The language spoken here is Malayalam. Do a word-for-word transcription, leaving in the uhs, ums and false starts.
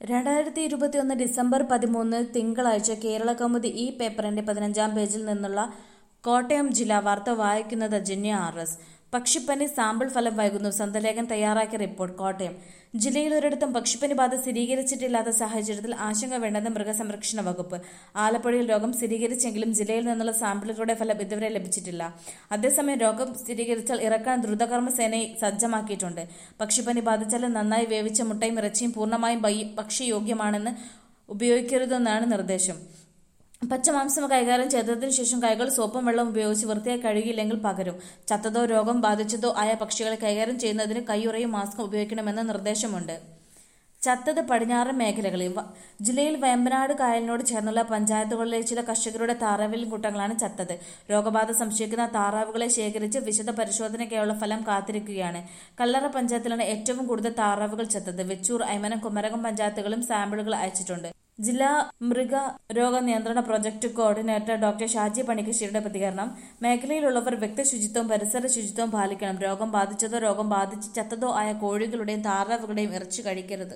രണ്ടായിരത്തി ഇരുപത്തിയൊന്ന് ഡിസംബർ പതിമൂന്ന് തിങ്കളാഴ്ച കേരള കൗമുദി ഈ പേപ്പറിന്റെ പതിനഞ്ചാം പേജിൽ നിന്നുള്ള കോട്ടയം ജില്ലാ വാർത്ത വായിക്കുന്നത് ജന്യ ആർ എസ്. പക്ഷിപ്പനി സാമ്പിൾ ഫലം വൈകുന്നു. സ്വന്തലേഖൻ തയ്യാറാക്കിയ റിപ്പോർട്ട്. കോട്ടയം ജില്ലയിൽ ഒരിടത്തും പക്ഷിപ്പനി ബാധ സ്ഥിരീകരിച്ചിട്ടില്ലാത്ത സാഹചര്യത്തിൽ ആശങ്ക വേണ്ടെന്ന് മൃഗസംരക്ഷണ വകുപ്പ്. ആലപ്പുഴയിൽ രോഗം സ്ഥിരീകരിച്ചെങ്കിലും ജില്ലയിൽ നിന്നുള്ള സാമ്പിളുകളുടെ ഫലം ഇതുവരെ ലഭിച്ചിട്ടില്ല. അതേസമയം രോഗം സ്ഥിരീകരിച്ചാൽ ഇറക്കാൻ ദ്രുതകർമ്മ സേനയെ സജ്ജമാക്കിയിട്ടുണ്ട്. പക്ഷിപ്പനി ബാധിച്ചാൽ നന്നായി വേവിച്ച മുട്ടയും ഇറച്ചിയും പൂർണ്ണമായും ഭക്ഷ്യയോഗ്യമാണെന്ന് ഉപയോഗിക്കരുതെന്നാണ് നിർദ്ദേശം. പച്ചമാംസം കൈകാര്യം ചെയ്തതിനു ശേഷം കൈകൾ സോപ്പും വെള്ളം ഉപയോഗിച്ച് വൃത്തിയായി കഴുകിയില്ലെങ്കിൽ പകരും. ചത്തതോ രോഗം ബാധിച്ചതോ ആയ പക്ഷികളെ കൈകാര്യം ചെയ്യുന്നതിന് കൈയുറയും മാസ്കും ഉപയോഗിക്കണമെന്ന് നിർദ്ദേശമുണ്ട്. ചത്തത് പടിഞ്ഞാറൻ മേഖലകളിൽ. ജില്ലയിൽ വേമ്പനാട് കായലിനോട് ചേർന്നുള്ള പഞ്ചായത്തുകളിലെ ചില കർഷകരുടെ താറാവിൻ കൂട്ടങ്ങളാണ് ചത്തത്. രോഗബാധ സംശയിക്കുന്ന താറാവുകളെ ശേഖരിച്ച് വിശദ പരിശോധനയ്ക്കായുള്ള ഫലം കാത്തിരിക്കുകയാണ്. കല്ലറ പഞ്ചായത്തിലാണ് ഏറ്റവും കൂടുതൽ താറാവുകൾ ചത്തത്. വെച്ചൂർ, ഐമനം, കുമരകം പഞ്ചായത്തുകളും സാമ്പിളുകൾ അയച്ചിട്ടുണ്ട്. ജില്ലാ മൃഗരോഗ നിയന്ത്രണ പ്രൊജക്ട് കോർഡിനേറ്റർ ഡോക്ടർ ഷാജി പണിക്കശ്ശേരിയുടെ പ്രതികരണം. മേഖലയിലുള്ളവർ വ്യക്തി ശുചിത്വവും പരിസര ശുചിത്വവും പാലിക്കണം. രോഗം ബാധിച്ചതോ രോഗം ബാധിച്ച് ചത്തതോ ആയ കോഴികളുടെയും താറാവുകളുടെയും ഇറച്ചി കഴിക്കരുത്.